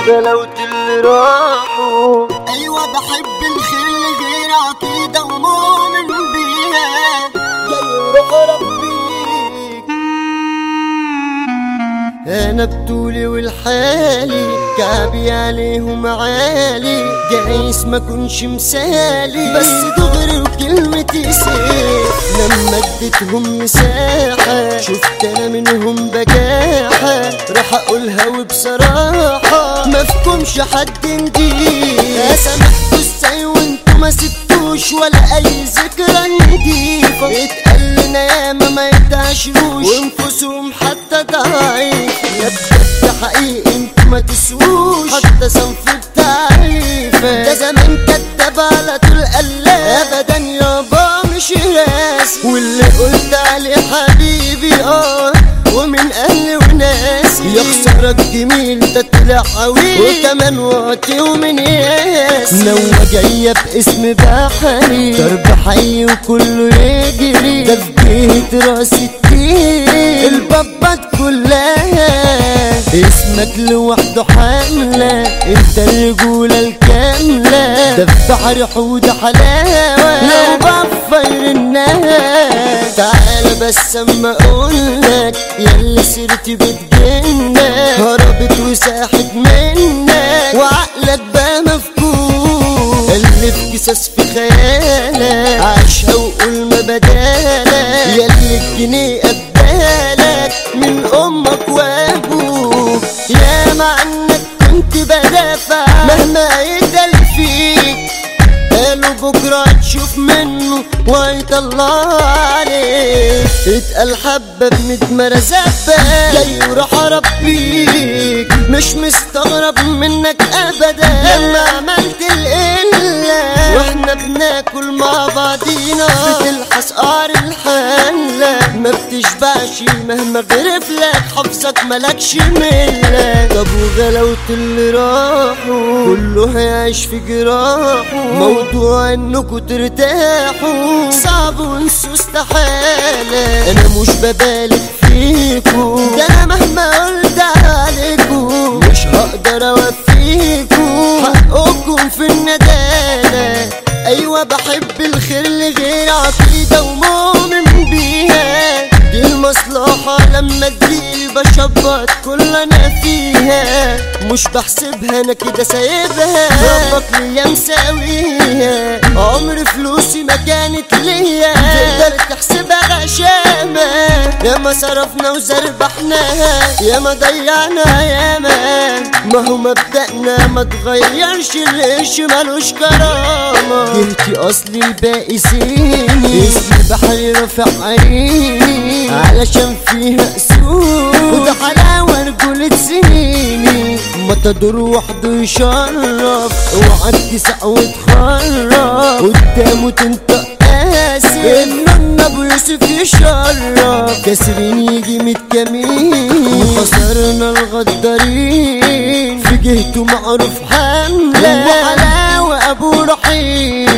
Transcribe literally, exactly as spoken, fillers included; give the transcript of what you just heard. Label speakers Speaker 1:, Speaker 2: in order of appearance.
Speaker 1: وغلاوة اللي راحوا.
Speaker 2: ايوه بحب الخير لغير عقيدة ومؤمن بيها، جاي روح ربي.
Speaker 1: انا بطولي والحالي كعبي عليهم عالي، جايز ما كنش مثالي بس دغري وكلمتي سيف. لما اديتهم مساحة شفت انا منهم بجاحة، راح اقولها وبصراحة مفكمش حد نضيف. سامحكوا ازاي وانتوا ما سبتوش ولا اي ذكرى نضيفة. اتقال لنا ياما ما يتعشروش وانفسهم حتى ضعيف. يا بجد حقيقي انتوا ما تسووش حتى صنف التعريف. ده زمان كدب على طول قلاب ابدا يابا مش راسي، واللي قلت عليه حبيبي اه ومن اهلي وناسي. يا خسارة جميل ده طلع قوي وكمان واطي ومن ياسي. نوة جاية باسم بحري ضرب حي وكله يجري، ده في بيت راس التين البابات كلها. اسمك لوحده حملة انت الرجولة الكاملة، ده في بحر حوض حلاوة لو بفير الناس. تعال بس اما اقولك ياللي سيرتي بتجنك، هربت وساحت منك وعقلك بقى مفكوك. اللي في قصص في خيالك عايشها وقول ما بدالك، ياللي الجنيه قبالك من امك وابوك. يا مع انك كنت بدافع مهما يدل فيك، قالوا بكرة تشوف منه ويطلع عليك. اتقل حبة بندمر زبة جاي وراح اربيك، مش مستغرب منك ابدا لما عملت القلة. واحنا بناكل مع بعضينا بتلحس قعر الحلة، ما بتشبعش مهما غرفلك حافظك ملكش ملة. طب وغلاوة اللي راحوا كله هيعيش في جراحه، موضوع انكوا ترتاحوا صعب وانسوا استحالة. انا مش ببالغ فيكوا ده انا مهما قلت عليكوا مش هقدر اوفيكوا حقكم في الندالة. ايوه بحب الخير لغير عقيدة ومؤمن بيها، دي المصلحة لما تجيلي بشبط كل انا فيها. مش بحسبها انا كده سايبها ربك ليا مساويها. عمر فلوسي ما كانت ليا تقدر تحسبها غشامة، يا ما صرفنا وزربحناها يا ما ضيعنا ياما. ما هو مبدأنا ما تغيرش القش مالوش كرامة. جهتي اصلي الباقي سيني اسمي بحري رافع عيني علشان فيها اسود وده حلاوة رجولة سنيني. ما تدور وحده يشرف اوعى تسع وتخرف قدامه تنطق قاسي انه ابو يوسف يشرف. كاسرين يجي متكامين وخسرنا الغدارين، في جهته معروف حملة وحلاوة ابو رحيم.